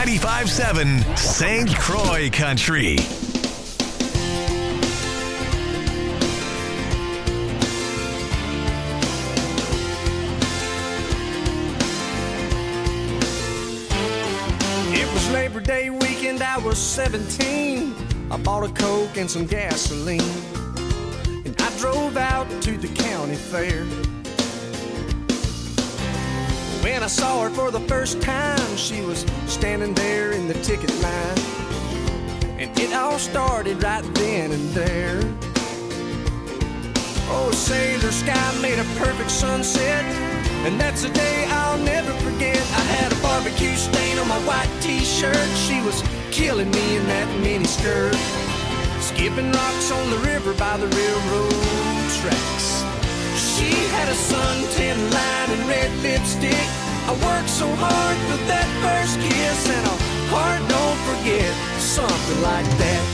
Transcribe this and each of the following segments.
95.7 St. Croix Country. It was Labor Day weekend, I was 17. I bought a Coke and some gasoline, and I drove out to the county fair. When I saw her for the first time, she was standing there in the ticket line, and it all started right then and there. Oh, sailor sky made a perfect sunset, and that's a day I'll never forget. I had a barbecue stain on my white t-shirt. She was killing me in that mini skirt, skipping rocks on the river by the railroad tracks. She had a suntan line and red lipstick. I worked so hard for that first kiss, and a heart don't forget, something like that.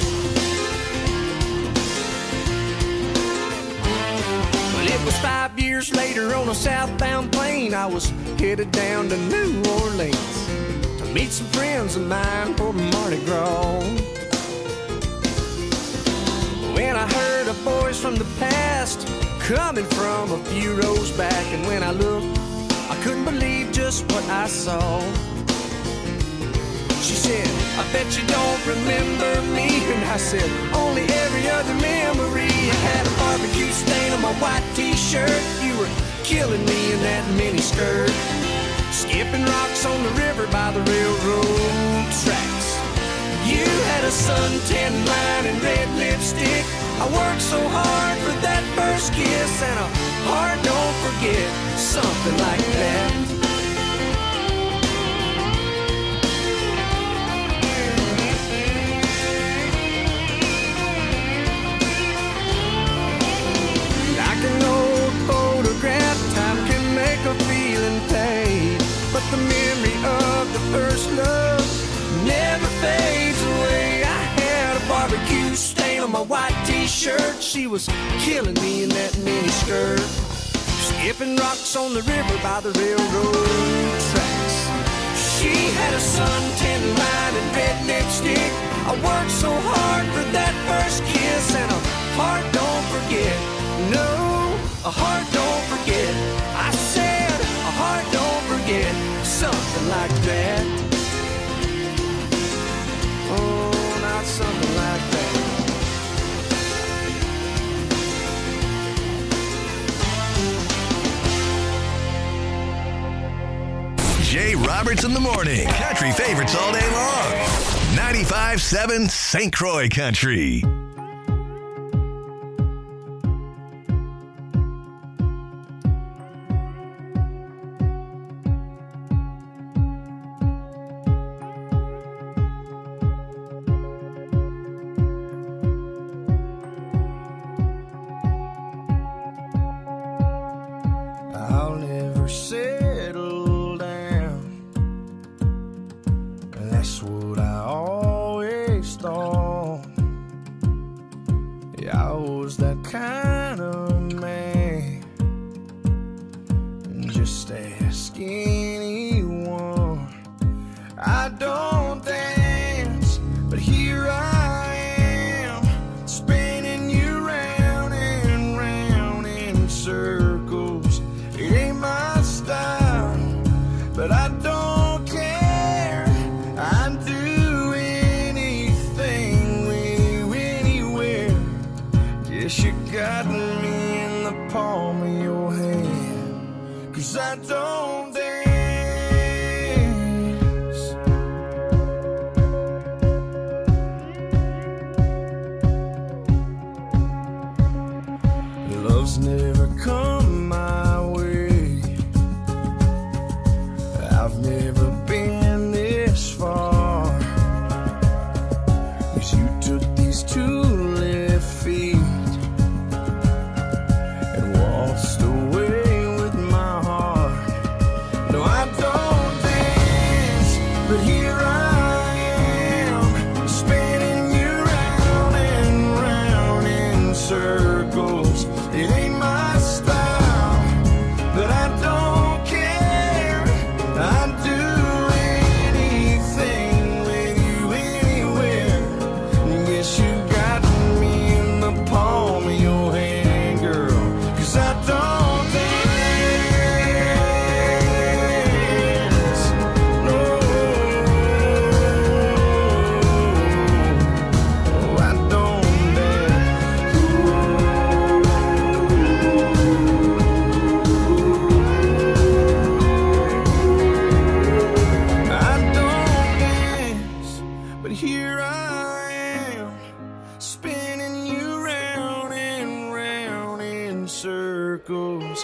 But it was 5 years later on a southbound plane. I was headed down to New Orleans to meet some friends of mine for Mardi Gras. When I heard a voice from the past coming from a few rows back, and when I looked, I couldn't believe just what I saw. She said, I bet you don't remember me. And I said, only every other memory. I had a barbecue stain on my white t-shirt. You were killing me in that mini skirt, skipping rocks on the river by the railroad tracks. You had a suntan line and red lipstick. I worked so hard for that first kiss, and a heart don't forget, something like that. Like an old photograph, time can make a feeling fade, but the memory of the first love never fades away. I had a barbecue stain on my white t-shirt. She was killing me in that mini skirt, skipping rocks on the river by the railroad tracks. She had a suntan line and red lipstick. I worked so hard for that first kiss, and a heart don't forget. No, a heart don't forget. I said a heart don't forget, something like that. Oh, not something like that. Jay Roberts in the morning. Country favorites all day long. 95.7 St. Croix Country. I'll never settle down. That's what I always thought. Yeah, I was that kind of man, just ask anyone. I don't dance, but here I am, spinning you round and round in circles. It ain't my style, but I don't care. I'd do anything with you anywhere. Guess you got me in the palm of your hand, 'cause I don't dance.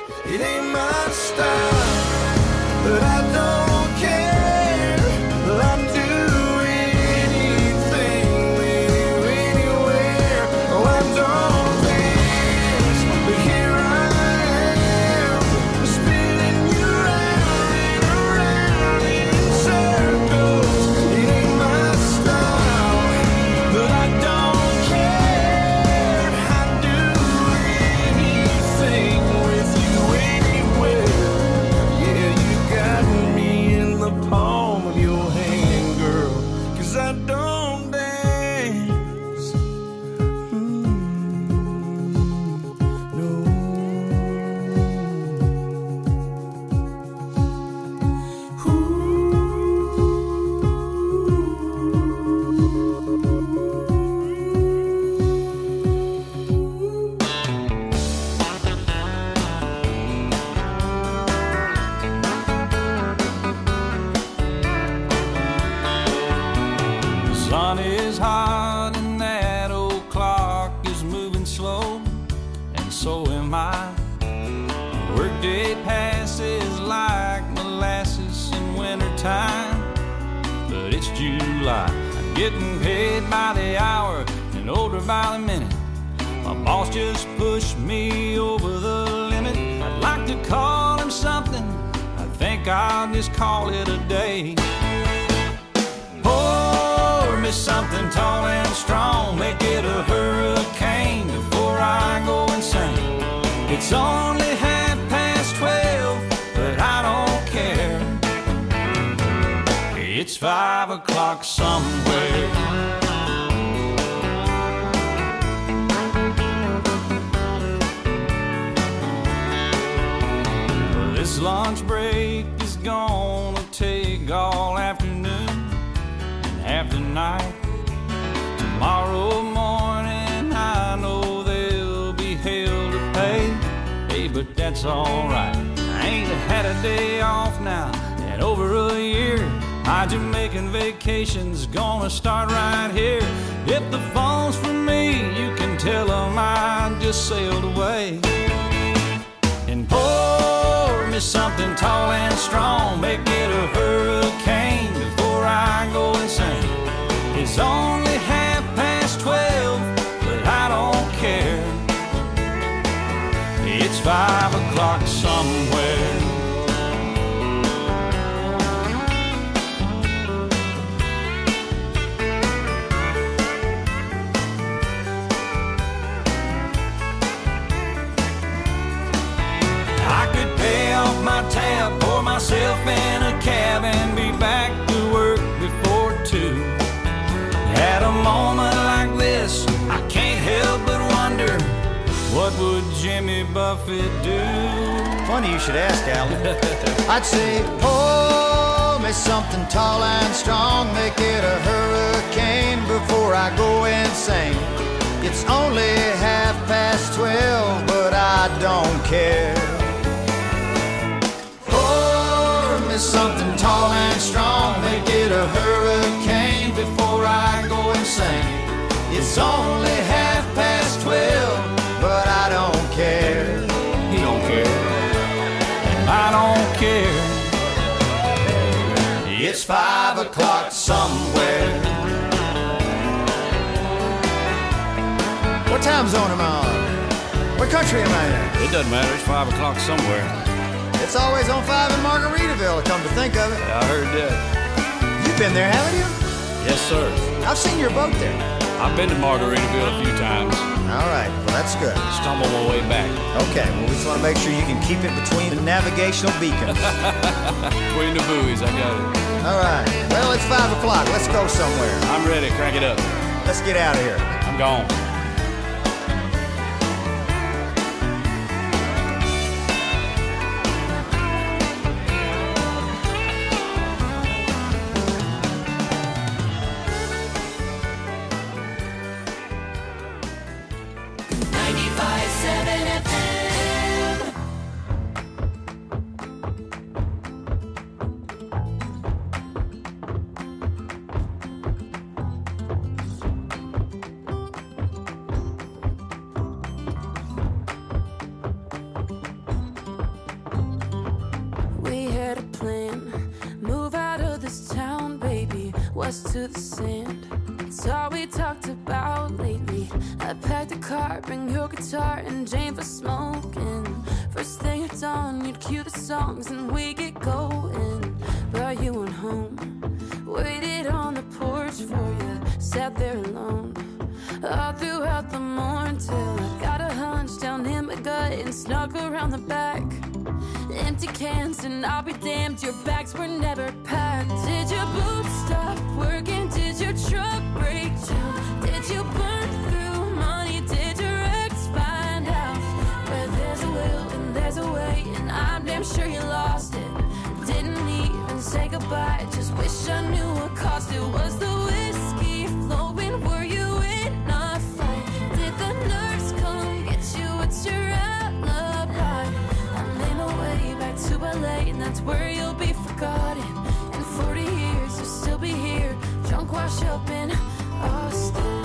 It ain't my style, but I don't care. I'll do anything with you anywhere. Oh, I don't dance, but here I am, spinning you round and around in circles. It ain't my style, but I don't care. I'd do anything with you anywhere. Yeah, you got me in the palm of your hand, girl, 'cause I don't dance. No. The sun is hot and that old clock is moving slow, and so am I. Workday passes like molasses in wintertime, but it's July. I'm getting paid by the hour and older by the minute. My boss just pushed me over the limit. I'd like to call him something, I think I'll just call it a day. Pour me something tall and strong, make it a hurricane before I go insane. It's only 12:30, but I don't care. It's 5 o'clock somewhere. Well, this lunch break is gonna take all afternoon and half the night. Tomorrow morning I know there'll be hell to pay. Hey, but that's alright. I ain't had a day off now in over a year. My Jamaican vacation's gonna start right here. If the phone's for me, you can tell them I just sailed away. And pour me something tall and strong, make it a hurricane before I go insane. It's only 12:30, but I don't care. It's 5 o'clock somewhere. I could pay off my tab, pour myself in a cab, and be back to work before 2. At a moment like this, I can't help but wonder, what would Jimmy Buffett do? Funny you should ask, Alan. I'd say, pour me something tall and strong, make it a hurricane before I go insane. It's only 12:30, but I don't care. Pour me something tall and strong, make it a hurricane before I go insane. It's only 12:30, but I don't care. He don't care, and I don't care. It's 5 o'clock somewhere. What time zone am I on? What country am I in? It doesn't matter, it's 5 o'clock somewhere. It's always on 5 in Margaritaville, come to think of it. I heard that. You've been there, haven't you? Yes, sir. I've seen your boat there. I've been to Margaritaville a few times. All right, well, that's good. Stumbled my way back. Okay, well, we just want to make sure you can keep it between the navigational beacons. Between the buoys, I got it. All right, well, it's 5 o'clock. Let's go somewhere. I'm ready, crank it up. Let's get out of here. I'm gone. us to the sand. It's all we talked about lately. I packed a car, bring your guitar and Jane for smoking. First thing at dawn, you'd cue the songs and we get going. But you weren't home. Waited on the porch for you, sat there alone all throughout the morning till I got a hunch down in my gut and snuck around the back. Empty cans and I'll be damned, your bags were never packed. Did your boots stop working? Did your truck break down? Did you burn through money? Did your ex find out? Where there's a will and there's a way, and I'm damn sure you lost it. Didn't even say goodbye, just wish I knew what caused it. Was the whiskey flowing? Were you in a fight? Did the nerves come get you? What's your alibi? I made my way back to LA, and that's where you'll be forgotten. In 40 years you'll still be here, drunk, washed up in Austin.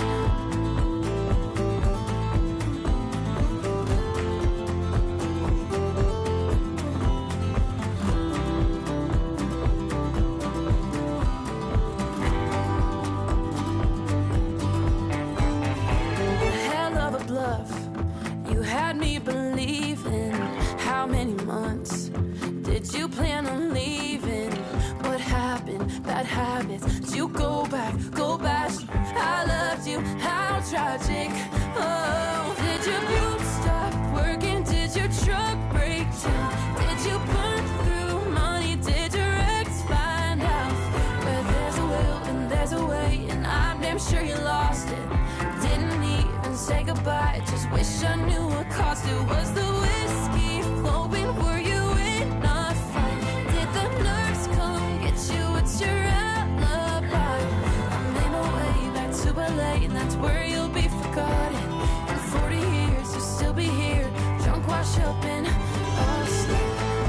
You had me believing. How many months did you plan on leaving? What happened? Bad habits. Did you go back? Go back. I loved you. How tragic. Oh, did your boots stop working? Did your truck break down? Did you burn through money? Did your ex find out? Where there's a will and there's a way, and I'm damn sure you lost it. Didn't even say goodbye, just wish I knew what caused it. Was the whiskey flowing? Were you in a fight? Did the nerves come get you? What's your alibi? I made my way back to LA, and that's where you'll be forgotten. In 40 years you'll still be here, drunk, washed up in Austin.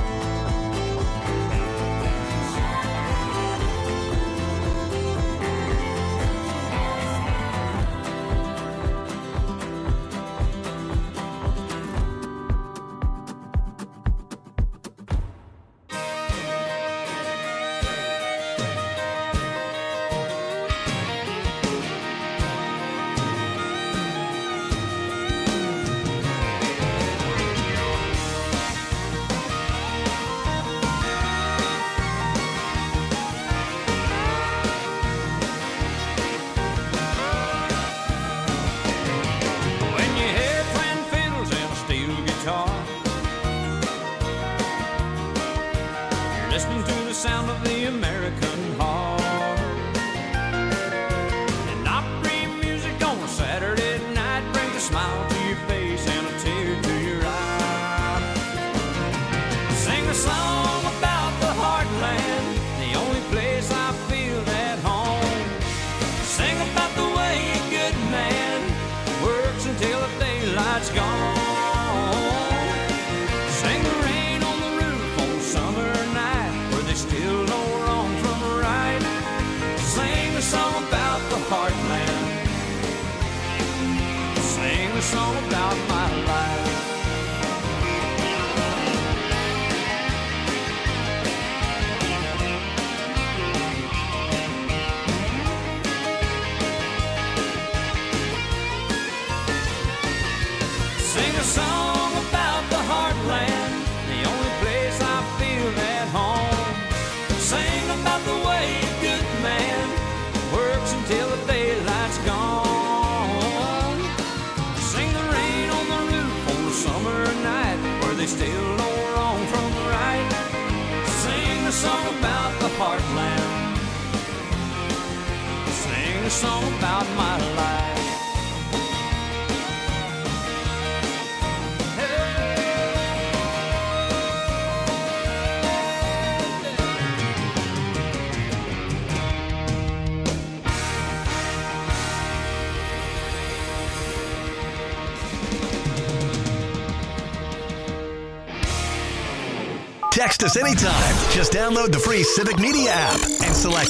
Text us anytime. Just download the free Civic Media app and select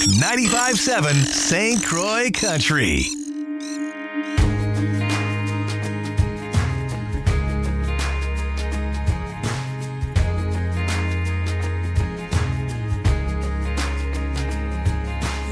95.7 St. Croix Country.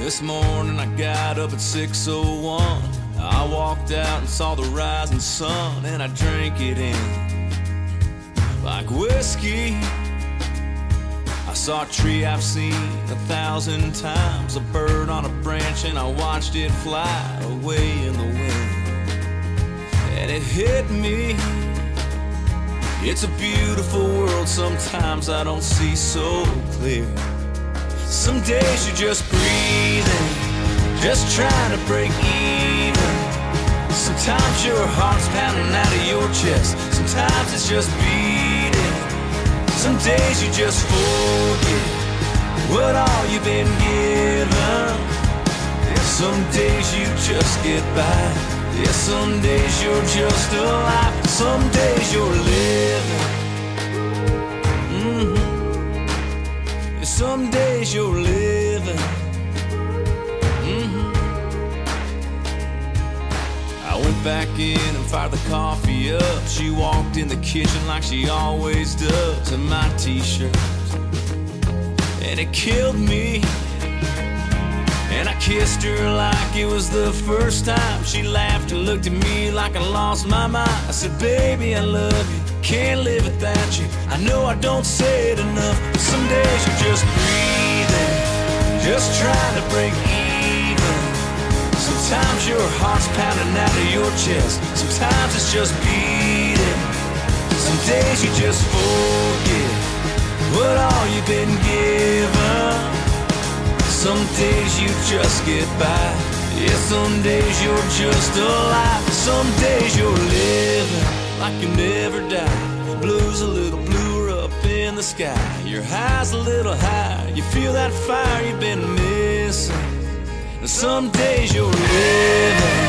This morning I got up at 6:01. I walked out and saw the rising sun, and I drank it in like whiskey. I saw a tree I've seen 1,000 times, a bird on a branch, and I watched it fly away in the wind. And it hit me, it's a beautiful world, sometimes I don't see so clear. Some days you're just breathing, just trying to break even. Sometimes your heart's pounding out of your chest, sometimes it's just beating. Some days you just forget what all you've been given. Some days you just get by. Yeah, some days you're just alive. Some days you're living. Yeah, some days you're living. I went back in and fired the coffee up. She walked in the kitchen like she always does, in my t-shirt, and it killed me. And I kissed her like it was the first time. She laughed and looked at me like I lost my mind. I said, baby, I love you, can't live without you. I know I don't say it enough, but some days you're just breathing, just trying to break even. Sometimes your heart's pounding out of your chest, sometimes it's just beating. Some days you just forget what all you've been given. Some days you just get by. Yeah, some days you're just alive. Some days you're living like you never die. Blue's a little bluer up in the sky. Your high's a little higher. You feel that fire you've been missing. And some days you're living.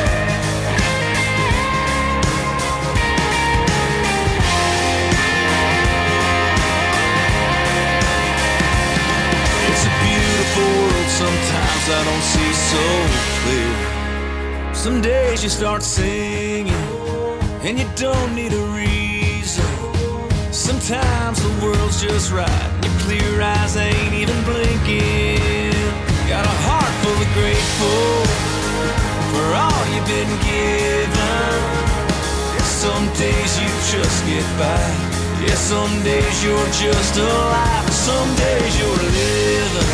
Sometimes I don't see so clear. Some days you start singing and you don't need a reason. Sometimes the world's just right and your clear eyes ain't even blinking. Got a heart full of grateful for all you've been given. Some days you just get by. Yeah, some days you're just alive. Some days you're living.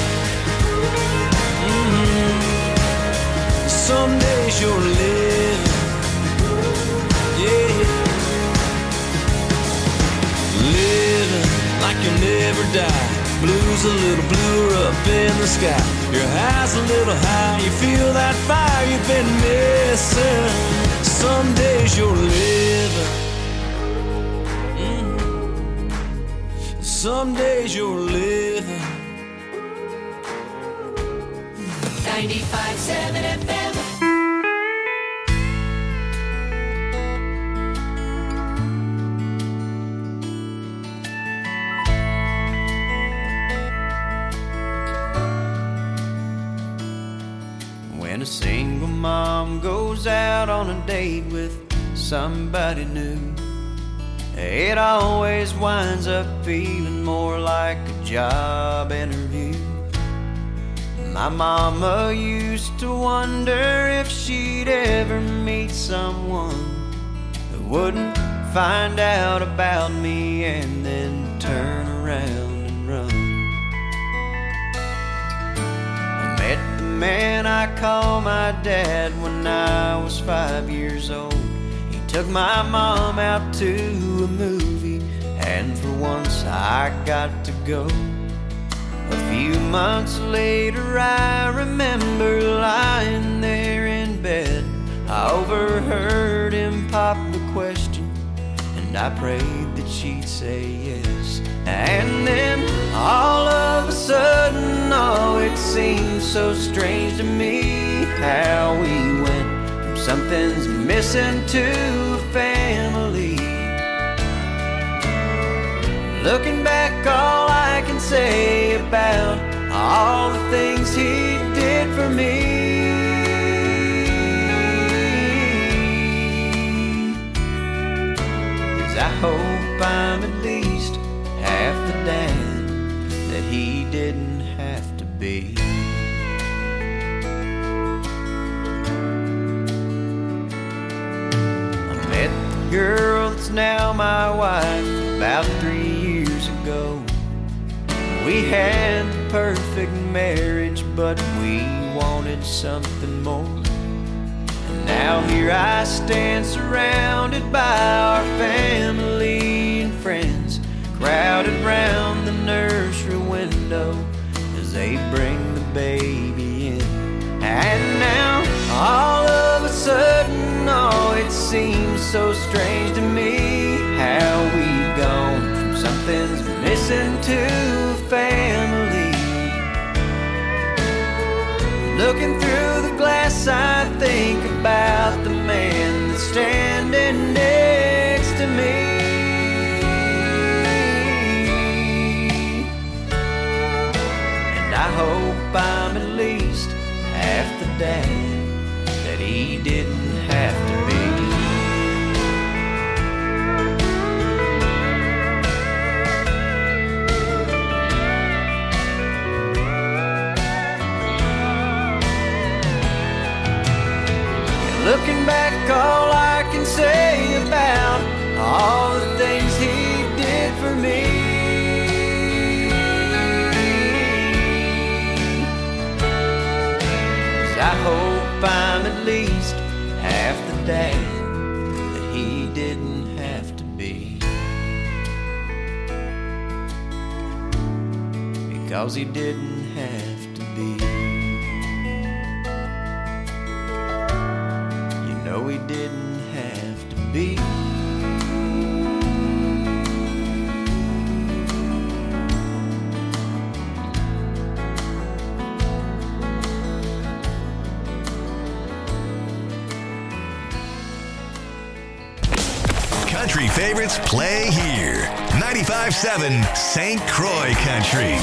Some days you're living, yeah. Living like you'll never die. Blue's a little bluer up in the sky. Your high's a little high. You feel that fire you've been missing. Some days you're living. Some days you're living. 95.7 FM. When a single mom goes out on a date with somebody new, it always winds up feeling more like a job interview. My mama used to wonder if she'd ever meet someone who wouldn't find out about me and then turn around and run. I met the man I call my dad when I was 5 years old. He took my mom out to a movie, and for once I got to go. A few months later I remember lying there in bed. I overheard him pop the question, and I prayed that she'd say yes. And then all of a sudden, oh, it seemed so strange to me how we went from something's missing to a family. Looking back, all I can say about all the things he did for me is I hope I'm at least half the dad that he didn't have to be. girl that's now my wife about 3 years ago. We had the perfect marriage, but we wanted something more. And now here I stand surrounded by our family and friends, crowded round the nursery window as they bring the baby in. And now all of a sudden, oh, it seems so strange to me how we've gone from something's missing to family. Looking through the glass, I think about the man that's standing next to me. And I hope I'm at least half the dad that he didn't have to be. Looking back, all I can say about all the things he did for me is I hope I'm at least half the dad that he didn't have to be, because he didn't have to be. No, he didn't have to be. Country favorites play here. 95.7 St. Croix Country.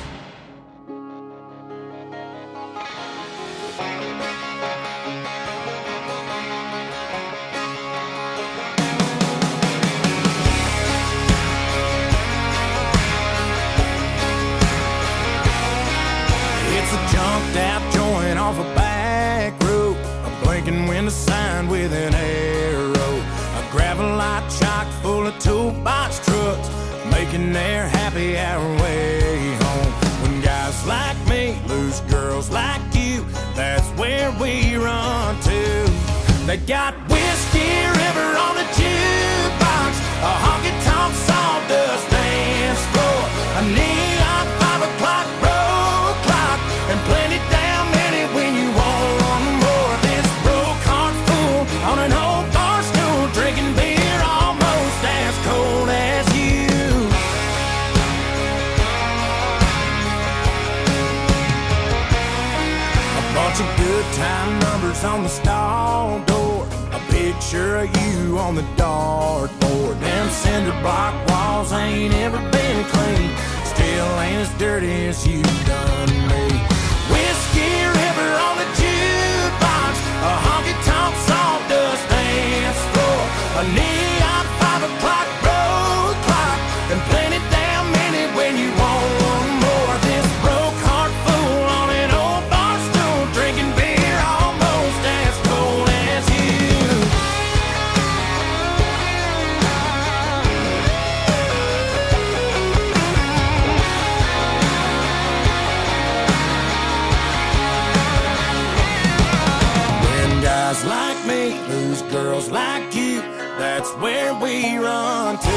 With an arrow, a gravel lot chock full of toolbox trucks, making their happy hour way home. When guys like me lose girls like you, that's where we run to. They got Whiskey River on the jukebox, a honky-tonk sawdust dance floor, a neon 5 o'clock road clock, and plenty damn many when you want one more. This broke heart fool on an old bar stool, drinking beer almost as cold as you. A bunch of good time numbers on the stall door, a picture of you on the dartboard. Them cinder block walls ain't ever been clean, still ain't as dirty as you done me. Whiskey River on the jukebox, a honky-tonk sawdust dance floor, a neon 5 o'clock road clock, and plenty damn many when you want one more. This broke heart fool on an old bar stool, drinking beer almost as cold as you. Guys like me lose girls like you, that's where we run to.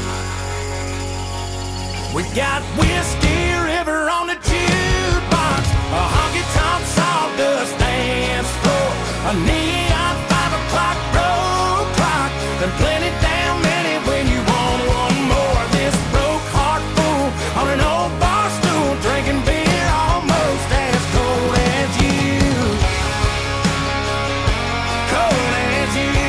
We got Whiskey River on the jukebox, a honky-tonk sawdust dance floor, a neon 5 o'clock road clock, and plenty damn many when you want one more. This broke heart fool on an old bar stool, drinking beer almost as cold as you. Cold as you.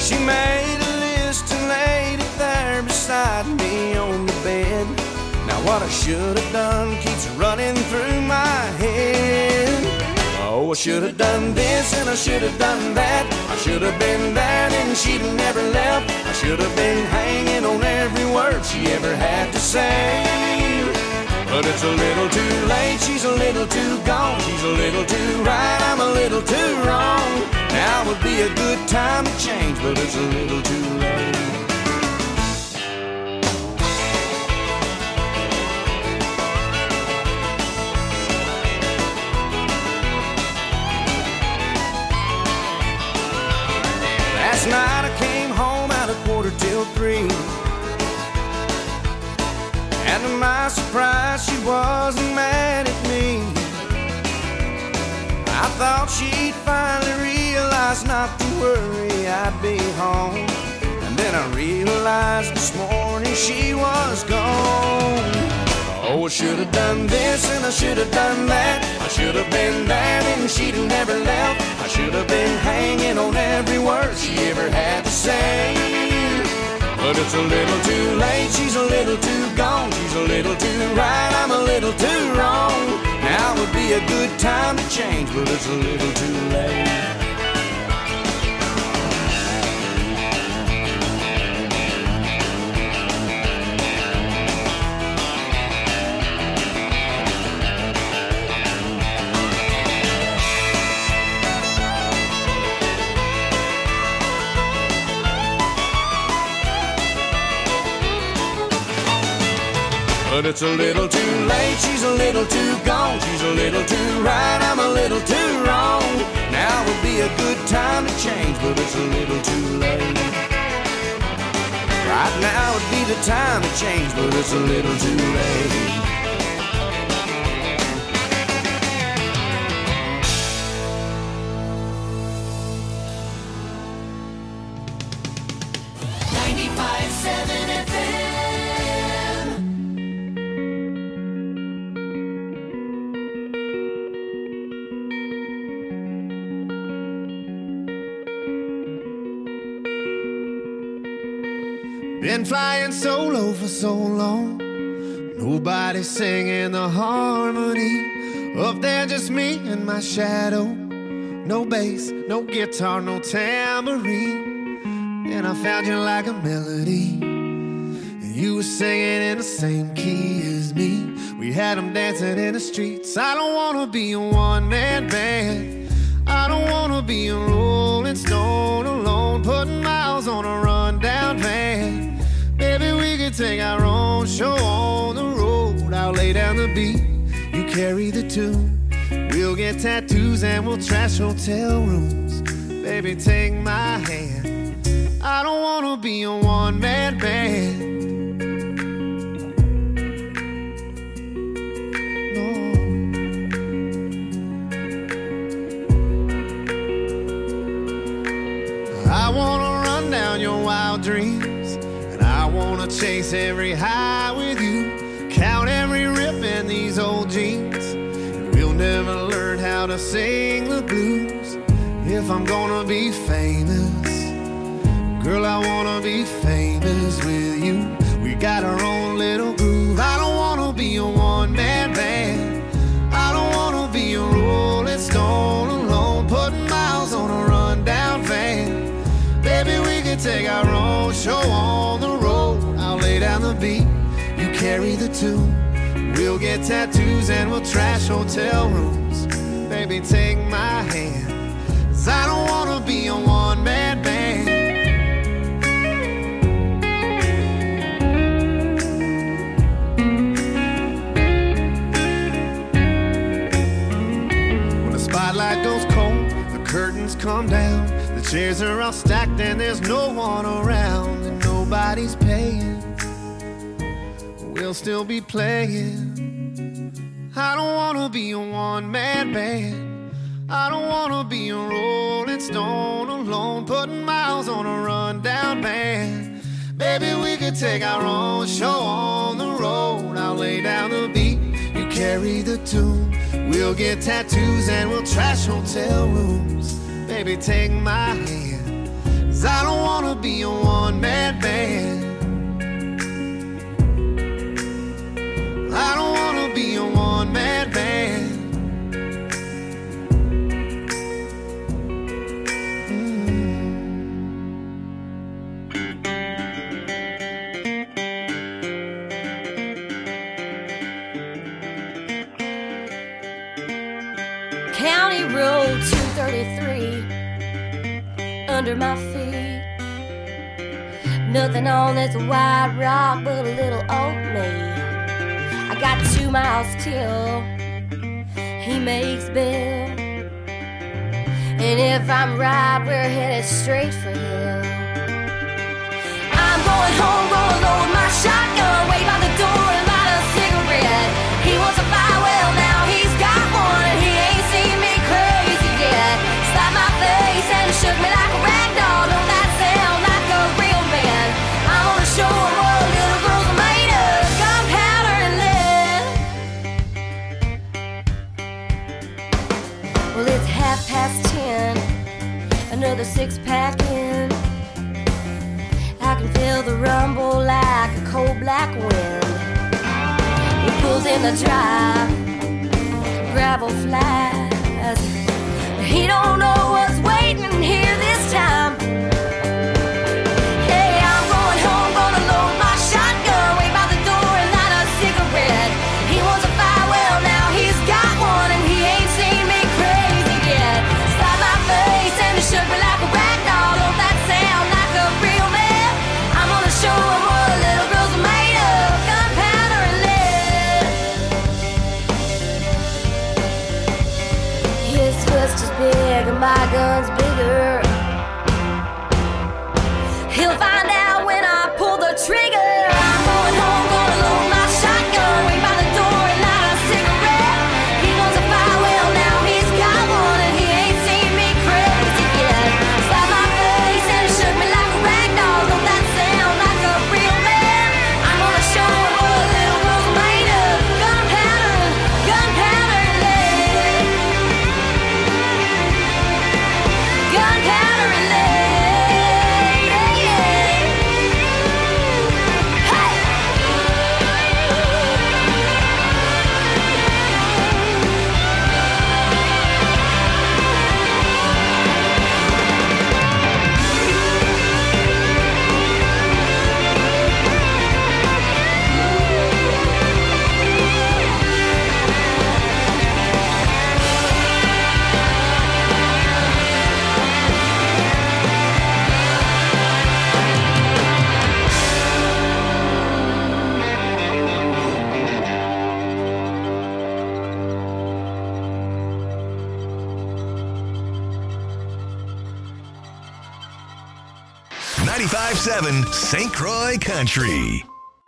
She made a list and laid it there beside me on the bed. Now what I should have done keeps running through my head. Oh, I should have done this and I should have done that. I should have been there and she'd have never left. I should have been hanging on every word she ever had to say. But it's a little too late, she's a little too gone. She's a little too right, I'm a little too wrong. Now would be a good time to change, but it's a little too late. Last night I came home at 2:45. And to my surprise, she wasn't mad at me. I thought she'd finally realize not to worry, I'd be home. And then I realized this morning she was gone. Oh, I should have done this and I should have done that. I should have been there and she'd have never left. I should have been hanging on every word she ever had to say. But it's a little too late, she's a little too gone. She's a little too right, I'm a little too wrong. Now would be a good time to change, but it's a little too late. But it's a little too late, she's a little too gone. She's a little too right, I'm a little too wrong. Now would be a good time to change, but it's a little too late. Right now would be the time to change, but it's a little too late. Been flying solo for so long, nobody singing the harmony. Up there just me and my shadow. No bass, no guitar, no tambourine. And I found you like a melody, and you were singing in the same key as me. We had them dancing in the streets. I don't wanna be a one-man band. I don't wanna be a Rolling Stone alone, putting miles on a rundown van. Maybe we could take our own show on the road. I'll lay down the beat, you carry the tune. We'll get tattoos and we'll trash hotel rooms. Baby, take my hand. I don't wanna be a one-man band. No. I wanna run down your wild dreams, and I wanna chase every high with you. Count every rip in these old jeans, and we'll never learn how to sing the blues. If I'm gonna be famous, girl, I wanna be famous with you. We got our own little groove. I don't wanna be a one-man band. I don't wanna be a Rolling Stone alone, putting miles on a rundown van. Baby, we could take our own show on the road. I'll lay down the beat, you carry the tune. We'll get tattoos and we'll trash hotel rooms. Baby, take my hand, 'cause I don't wanna be a one-man band. When the spotlight goes cold, the curtains come down, the chairs are all stacked and there's no one around, and nobody's paying. We'll still be playing. I don't wanna be a one-man band. I don't wanna be a Rolling Stone alone, putting miles on a rundown van. Baby, we could take our own show on the road. I'll lay down the beat, you carry the tune. We'll get tattoos and we'll trash hotel rooms. Baby, take my hand, 'cause I don't wanna wanna be a one-man band. I don't wanna be a one-man band. County Road 233 under my feet. Nothing on this wide rock but a little old me. I got 2 miles till he makes Bill. And if I'm right, we're headed straight for him. I'm going home, gonna load my shotgun, wait by the door and light a cigarette. He wants a fire, well now he's got one, and he ain't seen me crazy yet. Slapped my face and shook me like a rag doll. Don't that sound like a real man? I'm gonna show him what little girls are made of, gunpowder and lead. Well, it's 10:30, another 6-pack in. I can feel the rumble like a cold black wind. He pulls in the drive, gravel flies. He don't know what's waiting here this time. Hey, I'm going home, gonna load my shotgun, wait by the door and light a cigarette. He wants a fire, well now he's got one, and he ain't seen me crazy yet. Slapped my face and he shook me like a rag doll. Don't that sound like a real man? I'm gonna show him what little girls are made of, gunpowder and lead. His fist is big and my gun's bigger. He'll find out when I pull the trigger. I'm going home, gonna load my shotgun, wait by the door and light a cigarette. He wants a fire, well now he's got one, and he ain't seen me crazy yet. Slapped my face and he shook me like a rag doll. Don't that sound like a real man? I'm gonna show him what little girls are made of, gunpowder and lead. Gunpowder and lead. .7 St. Croix Country.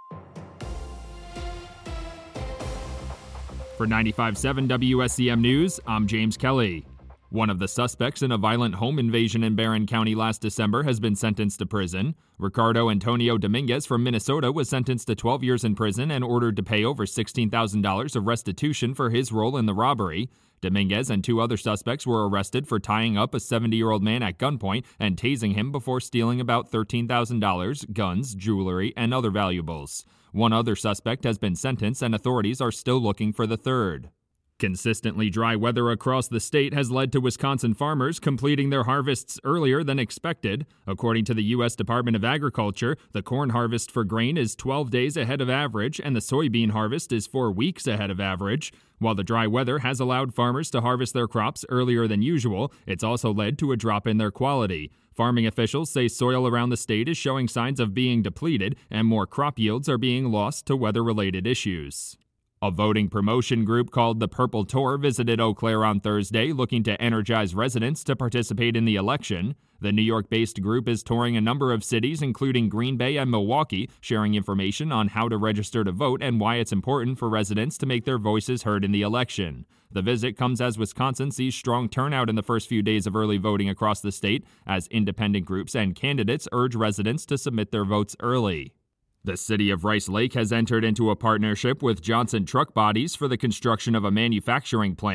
For 95.7 WSCM News, I'm James Kelly. One of the suspects in a violent home invasion in Barron County last December has been sentenced to prison. Ricardo Antonio Dominguez from Minnesota was sentenced to 12 years in prison and ordered to pay over $16,000 of restitution for his role in the robbery. Dominguez and 2 other suspects were arrested for tying up a 70-year-old man at gunpoint and tasing him before stealing about $13,000, guns, jewelry, and other valuables. 1 other suspect has been sentenced, and authorities are still looking for the 3rd. Consistently dry weather across the state has led to Wisconsin farmers completing their harvests earlier than expected. According to the U.S. Department of Agriculture, the corn harvest for grain is 12 days ahead of average, and the soybean harvest is 4 weeks ahead of average. While the dry weather has allowed farmers to harvest their crops earlier than usual, it's also led to a drop in their quality. Farming officials say soil around the state is showing signs of being depleted, and more crop yields are being lost to weather-related issues. A voting promotion group called the Purple Tour visited Eau Claire on Thursday, looking to energize residents to participate in the election. The New York-based group is touring a number of cities, including Green Bay and Milwaukee, sharing information on how to register to vote and why it's important for residents to make their voices heard in the election. The visit comes as Wisconsin sees strong turnout in the first few days of early voting across the state, as independent groups and candidates urge residents to submit their votes early. The city of Rice Lake has entered into a partnership with Johnson Truck Bodies for the construction of a manufacturing plant.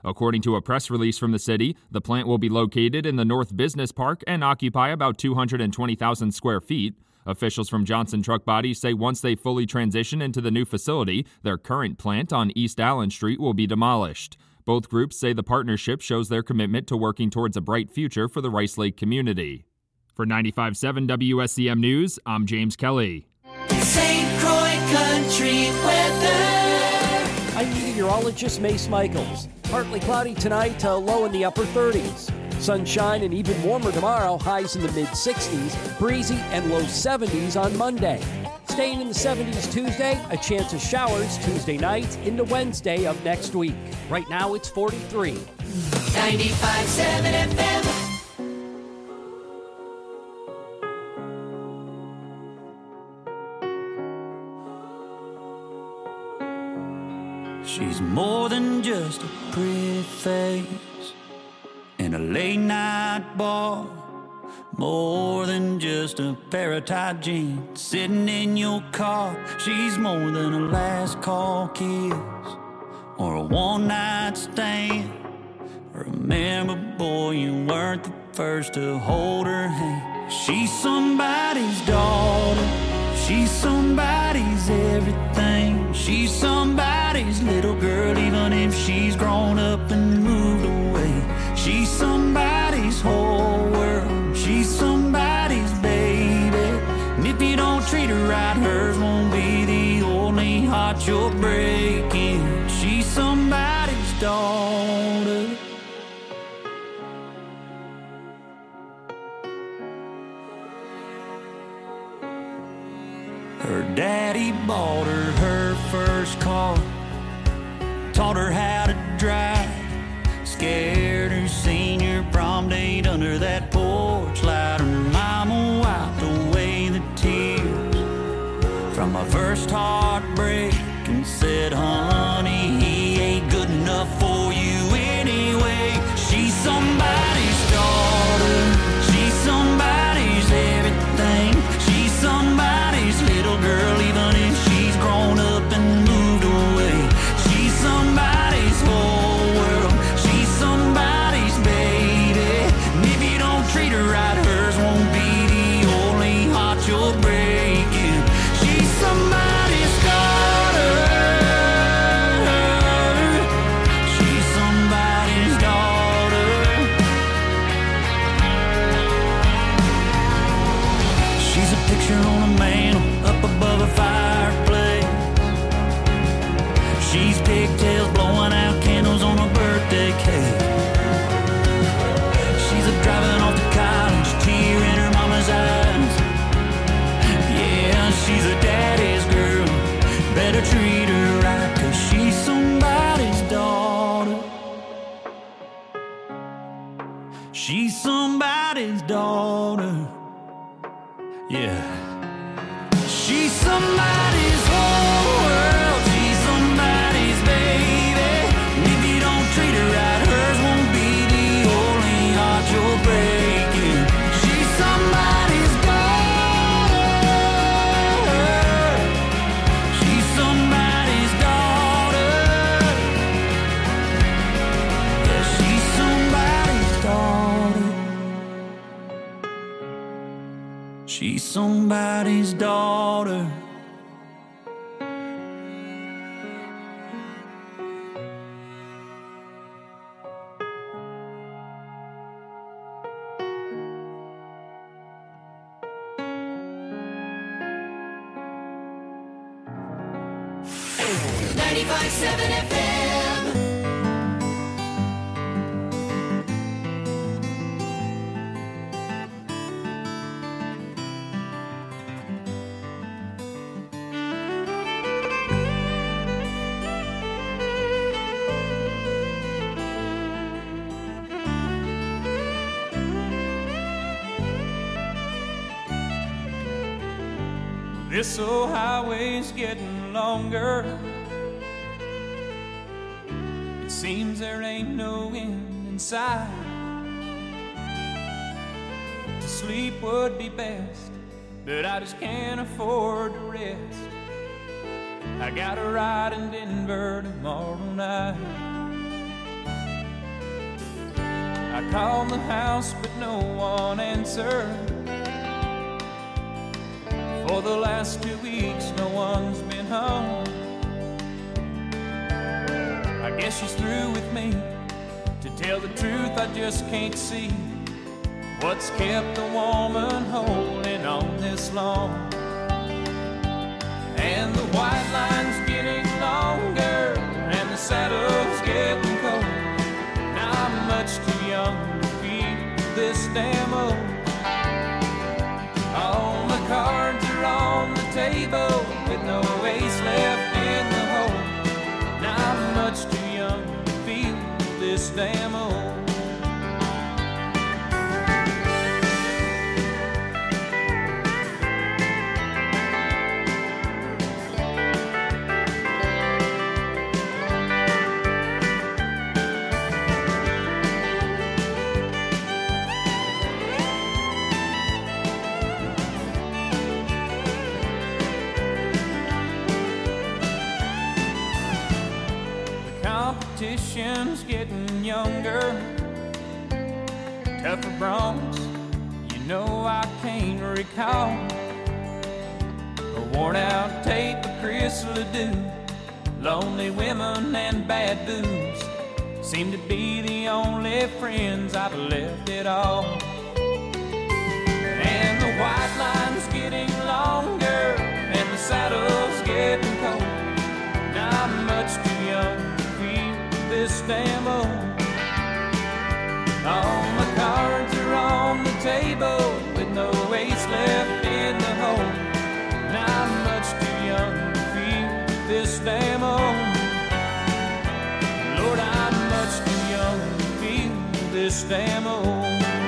According to a press release from the city, the plant will be located in the North Business Park and occupy about 220,000 square feet. Officials from Johnson Truck Body say once they fully transition into the new facility, their current plant on East Allen Street will be demolished. Both groups say the partnership shows their commitment to working towards a bright future for the Rice Lake community. For 95.7 WSCM News, I'm James Kelly. St. Croix Country weather. I'm meteorologist Mace Michaels. Partly cloudy tonight, low in the upper 30s. Sunshine and even warmer tomorrow, highs in the mid-60s, breezy and low 70s on Monday. Staying in the 70s Tuesday, a chance of showers Tuesday night into Wednesday of next week. Right now it's 43. 95.7 FM. She's more than just a pretty face in a late night bar, more than just a pair of tight jeans sitting in your car. She's more than a last call kiss or a one night stand. Remember, boy, you weren't the first to hold her hand. She's somebody's daughter, she's somebody's everything. She's somebody's little girl, even if she's grown up and moved away. She's somebody's whole world, she's somebody's baby. And if you don't treat her right, hers won't be the only heart you're breaking. She's somebody's daughter. Her daddy bought her first car, taught her how to drive, scared her senior prom date under that porch light. Her mama wiped away the tears from my first heartbreak and said, honey, he ain't good enough for you anyway. She's somebody's daughter, she's somebody's everything. She's somebody's little girl, even if she's grown up and moved away. She's somebody's whole world, she's somebody's baby. And if you don't treat her right, hers won't be the only heart you're breaking. She's somebody's daughter, she's somebody's daughter. She's a picture on a mantle up above a fireplace. She's pigtails blowing out candles on a birthday cake. She's a driving off to college, tear in her mama's eyes. Yeah, she's a daddy's girl, better treat her right, 'cause she's somebody's daughter. She's somebody's daughter. Yeah. She's somebody's whole world, she's somebody's baby. And if you don't treat her right, hers won't be the only heart you're breaking. She's somebody's daughter, she's somebody's daughter. Yeah, she's somebody's daughter. She's somebody's daughter. This old highway's getting longer. It seems there ain't no end in sight. To sleep would be best, but I just can't afford to rest. I got a ride in Denver tomorrow night. I called the house, but no one answered. For the last 2 weeks, no one's been home. I guess she's through with me. To tell the truth, I just can't see what's kept the woman holding on this long. And the white line's getting longer, and the saddle's getting cold. Now I'm much too young to feel this damn old. All the cards are on the table with no ace left in the hole. Now I'm much too young to feel this damn old. Competition's getting younger, tougher bronze, you know I can't recall. A worn out tape of Chris Ledoux, lonely women and bad booze seem to be the only friends I've left at all. And the white line's getting longer, and the saddle's getting cold. Now I'm much too young this damn old. All my cards are on the table with no ace left in the hole. Now I'm much too young to feel this damn old. Lord, I'm much too young to feel this damn old.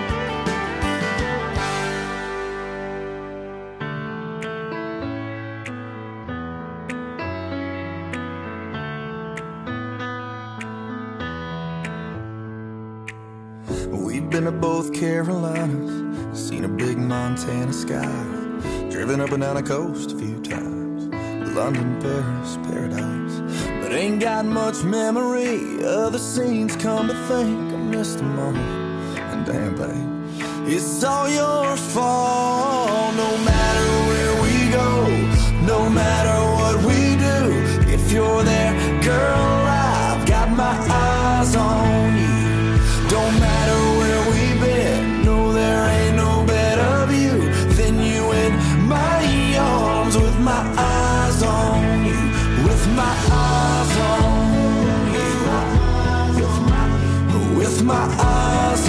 We've been to both Carolinas, seen a big Montana sky, driven up and down the coast a few times, London, Paris, paradise. But ain't got much memory of the scenes, come to think I missed them all. And damn, babe, it's all your fault. No matter where we go, no matter what we do, if you're there, girl, I've got my eyes on you. Don't matter where we've been, no, there ain't no better view than you in my arms, with my eyes on you, with my eyes on you, with my eyes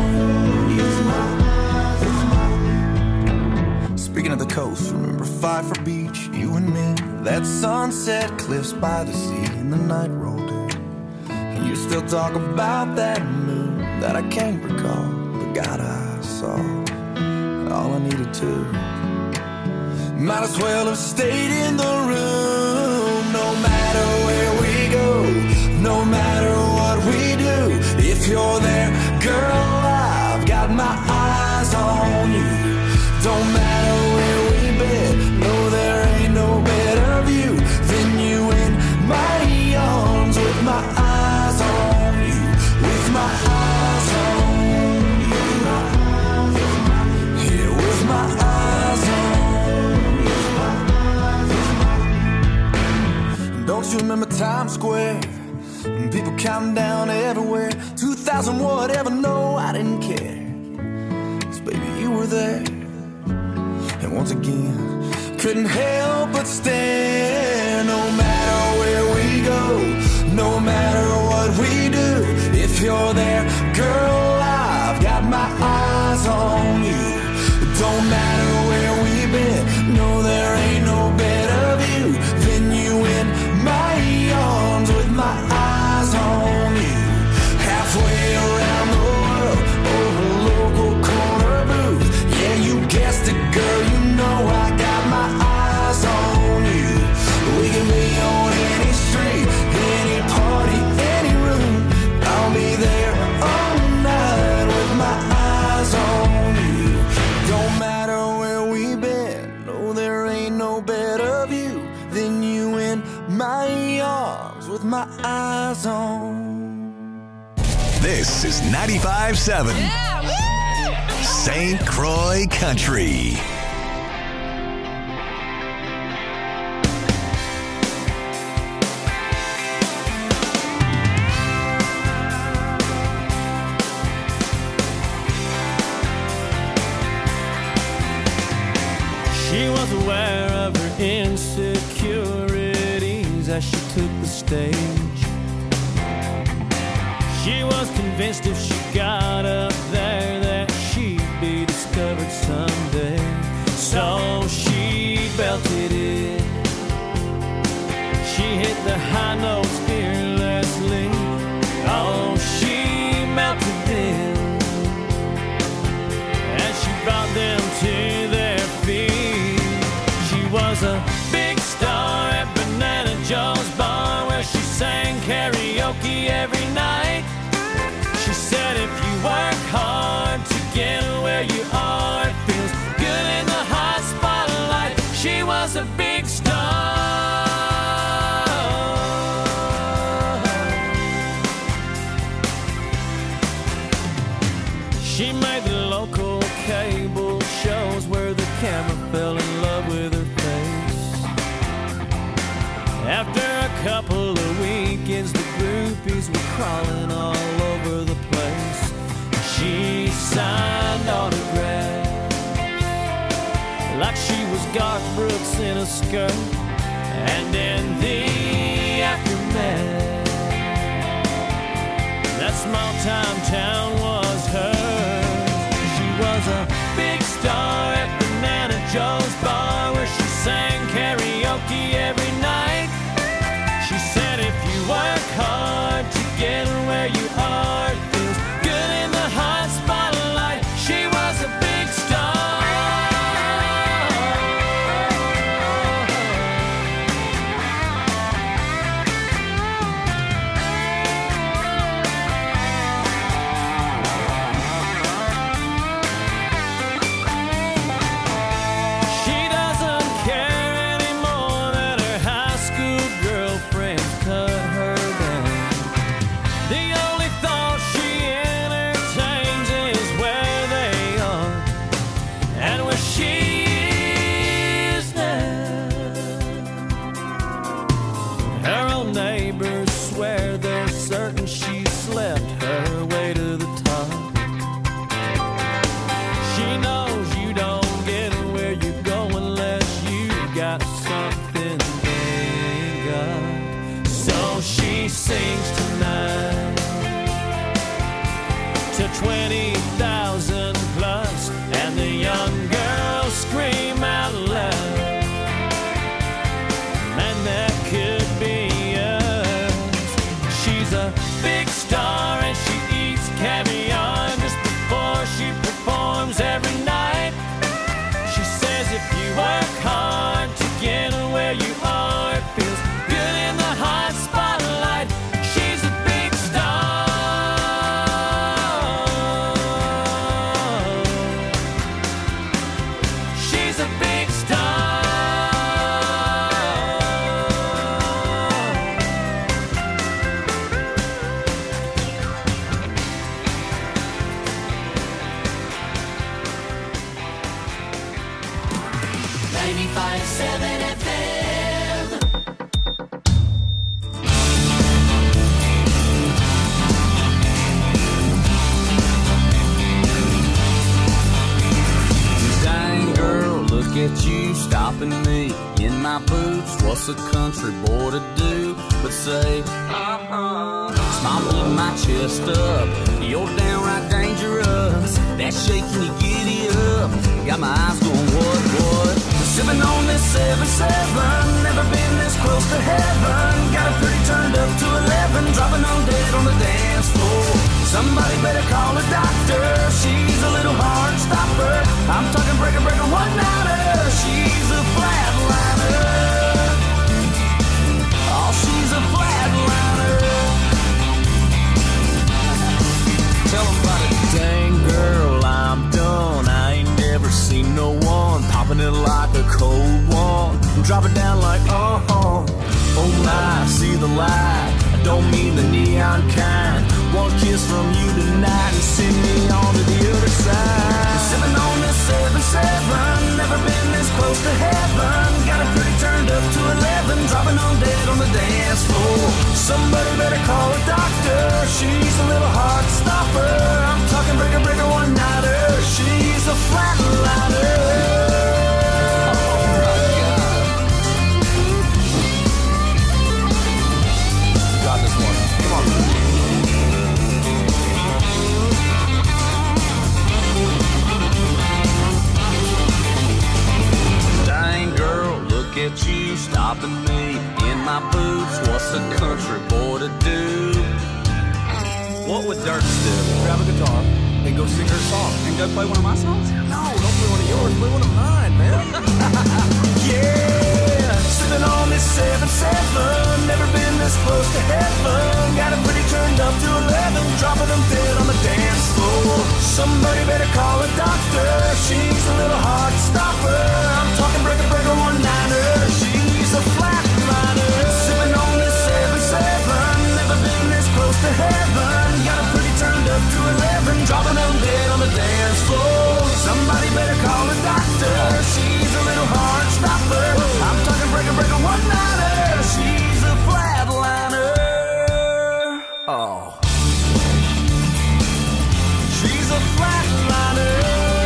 on you. Speaking of the coast, remember Pfeiffer Beach, you and me, that sunset cliffs by the sea, and the night rolled in. And you still talk about that moon that I can't recall, but God, I saw all I needed to. Might as well have stayed in the room. No matter where we go, no matter what we do, if you're there, girl, I've got my eyes on you. Don't matter where we've been, no, there ain't no better view than you in my arms, with my eyes on you, with my eyes. Don't you remember Times Square? And people counting down everywhere. 2000 whatever, no, I didn't care. 'Cause baby, you were there. And once again, couldn't help but stare. No matter where we go, no matter what we do, if you're there, girl, I've got my eyes on you. Don't matter where we've been, no, there ain't no better view than you in my arms, with my eyes on you. Halfway around the world, over a local corner booth. Yeah, you guessed it, girl, you know I got my eyes on you. We can be on any street, any party, any room. I'll be there all night with my eyes on you. Don't matter where we've been, no, there ain't no better view than you in my arms, with my eyes on. This is 95.7 St. Croix Country. She was aware of her insecurities as she took the stage. She was convinced if she got up there that she'd be discovered someday. So she belted it. She hit the high notes fearlessly. Oh, she melted them as she brought them to their feet. She was a big star at Banana Joe's bar where she sang karaoke every night. She said if you work hard to get where you are, it feels good in the hot spotlight. She was a big star. She made the local cable shows where the camera fell in love with her face. After a couple of weekends, the groupies were crawling all over the place. She signed autographs like she was Garth Brooks in a skirt. And in the aftermath, that small-time town was hers. She was a big star at Banana Joe's bar where she sang karaoke every night. She said if you work hard to get where you are, it feels good in the hot spotlight. She was a big star. She doesn't care anymore that her high school girlfriends cut her down. The only thought she entertains is where they are and where she is now. Her own neighbors swear they're certain she slept her way to the top. She knows you don't get where you go unless you got something they got. So she sings tonight to 20,000 plus, and the young girls scream out loud, and that could be us. She's a big star and she eats caviar just before she performs every night. She says if you work hard to get where you are, it feels good in the hot spotlight. She's a big star. She's a big star. 95.7 FM. Dang girl, look at you stopping me in my boots. What's a country boy to do but say, Smile, put my chest up. You're downright dangerous. That shaking you giddy up. Got my eyes going, what? Sipping on this 7-7. Never been this close to heaven. Got it pretty turned up to 11. Dropping on dead on the dance floor. Somebody better call a doctor. She's a little hard stopper. I'm talking breaker, one-nighter. She's a flatliner. Oh, she's a flatliner. Tell them about it. Dang girl, I'm done. I ain't never seen no one popping it like a cold one. Drop it down like, oh my, see the light. I don't mean the neon kind. one kiss from you tonight and send me on to the other side. Sipping on this 7-7, never been this close to heaven. Got her pretty turned up to 11, dropping on dead on the dance floor. Somebody better call a doctor, she's a little hard stopper. I'm talking breaker, breaker, one-nighter, she's a flatliner. At you stopping me in my boots. What's a country boy to do? What would Dirks do? Grab a guitar and go sing her song. And go play one of my songs? No, don't play one of yours. Play one of mine, man. Yeah, sitting on this 7-7, never been this close to heaven. Got it pretty turned up to 11, dropping them dead on the dance floor. Somebody better call a doctor, she's a little hard stopper. I'm talking breaker, breaker, one-niner, she's a flatliner. Sipping on this 7-7, never been this close to heaven. Got it pretty turned up to 11, dropping them dead on the dance floor. Somebody better call a doctor, she's a little hard stopper. I'm talking breaker, breaker, one-niner, she's a flatliner. Oh, she's a flatliner.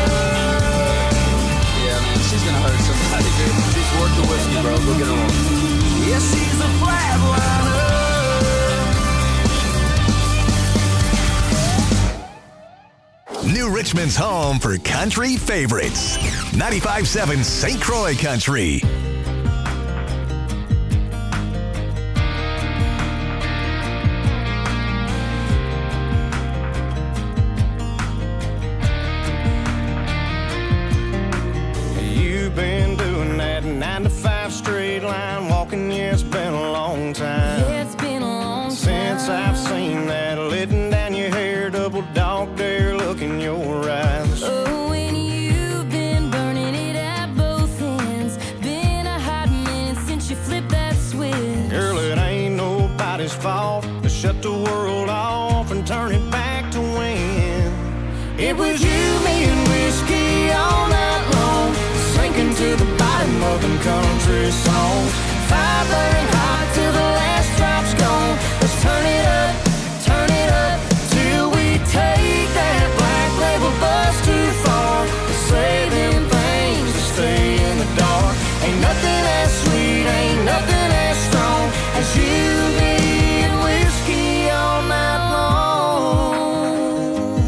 Yeah, man, she's gonna hurt somebody, dude. She's worth the whiskey, bro. Go get her on. Yeah, she's a flatliner. New Richmond's home for country favorites. 95.7 St. Croix Country. You've been doing that 9 to 5 straight line walking, yeah, it's been a long time. Yeah, it's been a long time since I've seen that letting down your hair, double dog dare look in your eyes. Oh, and you've been burning it at both ends. Been a hot minute since you flipped that switch. Girl, it ain't nobody's fault to shut the world off and turn it back to when it was you, me, and whiskey all night long, sinking to the bottom of them country songs. Fire burning hot till the last drop's gone. Let's turn it up till we take that black label bus too far to say them things to stay in the dark. Ain't nothing as sweet, ain't nothing as strong as you, me, and whiskey all night long.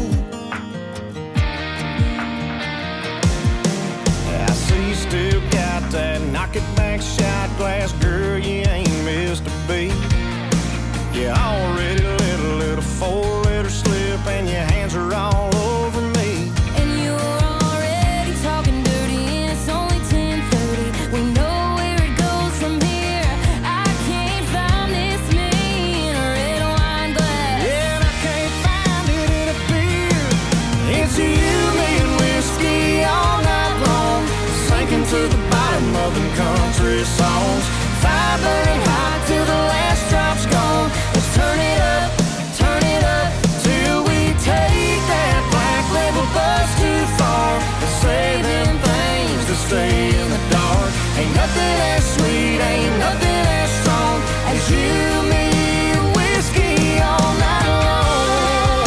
I see you still got that knock it back shot glass, girl, you ain't missed a beat. You already let a little 4-letter slip and your hands are all over me. And you're already talking dirty and it's only 10:30. We know where it goes from here. I can't find this me in a red wine glass. Yeah, and I can't find it in a beer. It's you, me, and whiskey all night long, sinking to the bottom of them country songs. Fire burning hot till the last drop's gone. Let's turn it up till we take that black label bus too far to say them things to stay in the dark. Ain't nothing as sweet, ain't nothing as strong as you, me, and whiskey all night long.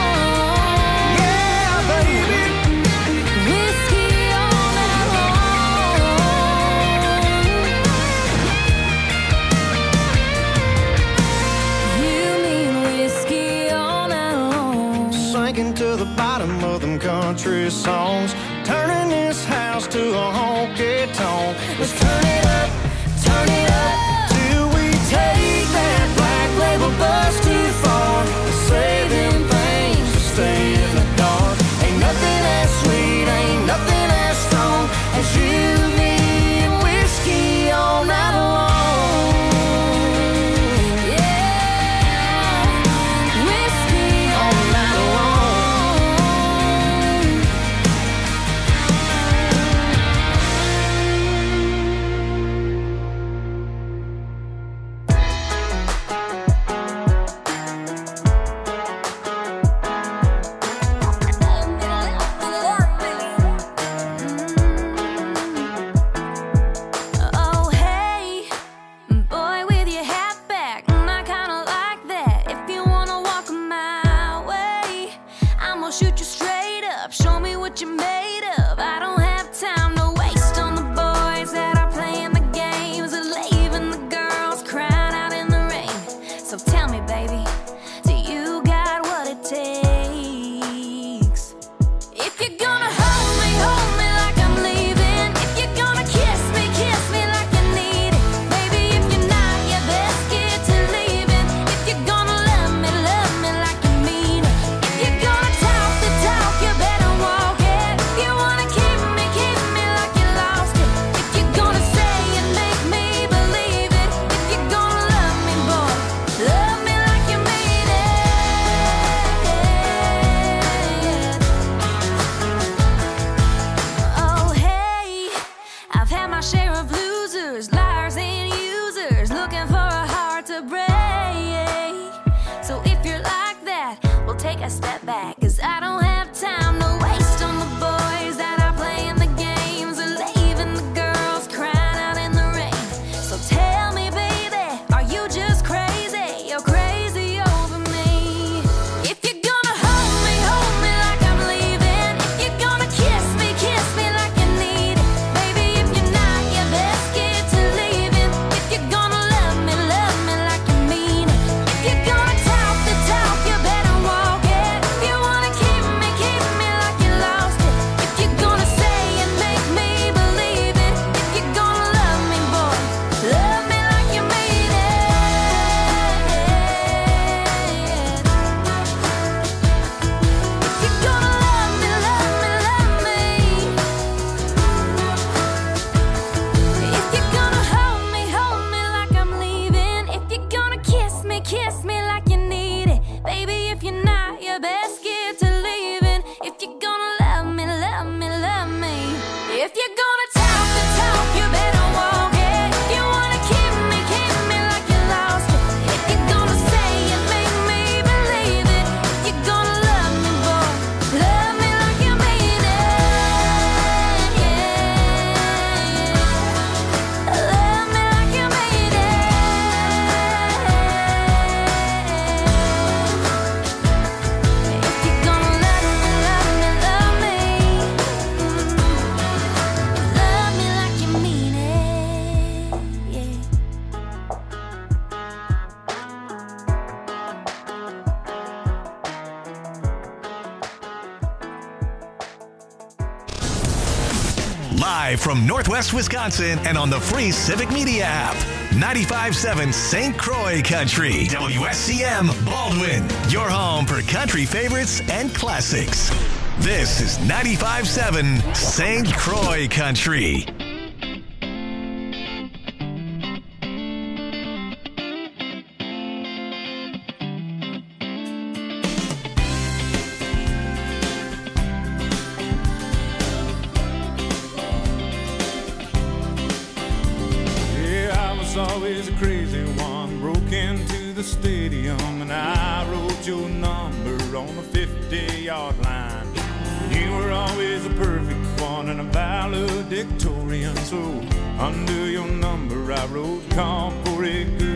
Yeah, baby, Whiskey all night long. You mean whiskey all night long. sinking to the bottom of them country songs, turning this house to a honky tonk. Let's turn it up till we take that black label bus too far to say them things to stay in the dark. Ain't nothing as sweet, ain't nothing as strong as you, me, and whiskey all night long. Yeah, whiskey all night long. my share of losers, liars and users, looking for a heart to break. So if you're like that, we'll take a step back, 'cause I don't have time to waste on the boys that are playing the games and leaving the girls crying out in the rain. So tell me, baby, are you just crazy? You're crazy over me. If you're gonna hold me like I'm leaving. If you're gonna kiss me like you need it. Baby, if you're not, you best get to leaving. If you're gonna love me like you mean it. If you're gonna talk the talk, you better walk it. If you wanna keep me like you lost it. If you're gonna say and make me believe it. If you're gonna love me, boy, love me like you mean it. If you're gonna love me, love me, love me. If you're gonna hold me like I'm leaving. If you're gonna kiss me like you need it. Baby, if you're not, you best get to leaving. If you're gonna love me, love me, love me. If you're gonna talk the talk, you better walk it. If you wanna keep me like you lost it. If you're gonna say and make me believe it. If you're gonna love me, boy, love me like you mean it. Love me like you mean it. If you're gonna love me, love me, love me. Love me like you mean it. Yeah. Live from Northwest Wisconsin and on the free Civic Media app. 95.7 St. Croix Country. WSCM Baldwin. Your home for country favorites and classics. This is 95.7 St. Croix Country. Yeah, I was always a crazy one. Broke into the stadium and I wrote your number on the 50-yard line. You were always a perfect one and a valedictorian. So under your number I wrote, call for a good